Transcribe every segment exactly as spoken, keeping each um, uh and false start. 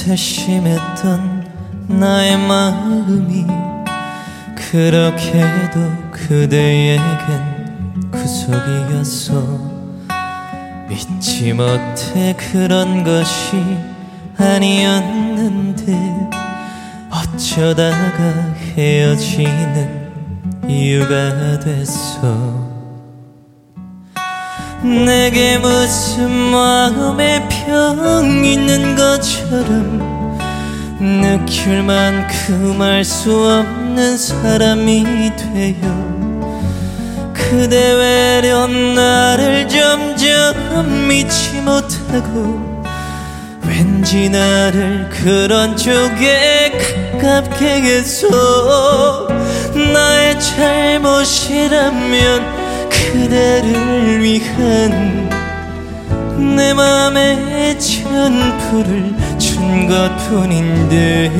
세심했던 나의 마음이 그렇게도 그대에겐 구속이었어. 잊지 못해 그런 것이 아니었는데 어쩌다가 헤어지는 이유가 됐어. 내게 무슨 마음에 병 있는 것처럼 느낄 만큼 알 수 없는 사람이 되어 그대 외려 나를 점점 믿지 못하고 왠지 나를 그런 쪽에 가깝게 해서 나의 잘못이라면 그대를 위한 내 맘의 전부를 준 것뿐인데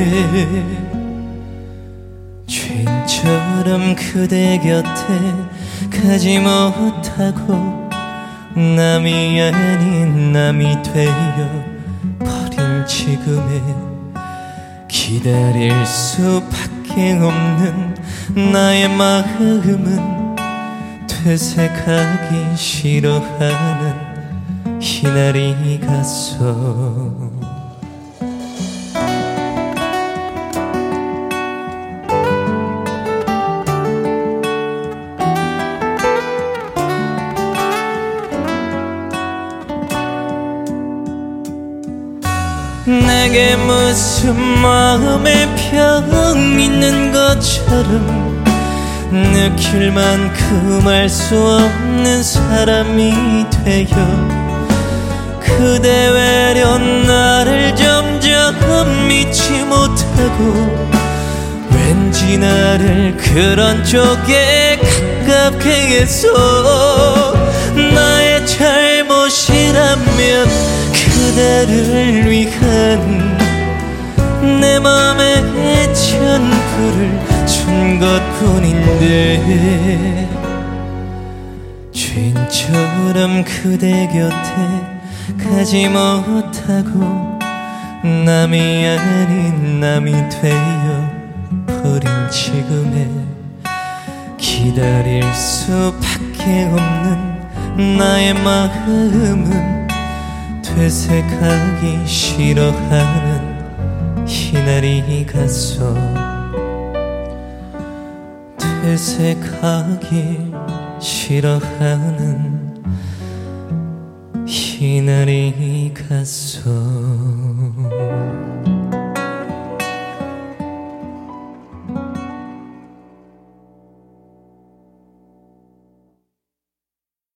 죄인처럼 그대 곁에 가지 못하고 남이 아닌 남이 되어 버린 지금에 기다릴 수밖에 없는 나의 마음은 퇴색하기 싫어하는 희날이 갔어. 내게 무슨 마음에 병 있는 것처럼 느낄 만큼 알 수 없는 사람이 되어 그대 외려 나를 점점 믿지 못하고 왠지 나를 그런 쪽에 가깝게 해서 나의 잘못이라면 그대를 위한 내 맘의 전부를 준 것뿐인데 죄인처럼 그대 곁에 가지 못하고 남이 아닌 남이 되어 버린 지금에 기다릴 수밖에 없는 나의 마음은 퇴색하기 싫어하는 희날이 갔어. 퇴색하기 싫어하는 희날이 갔어.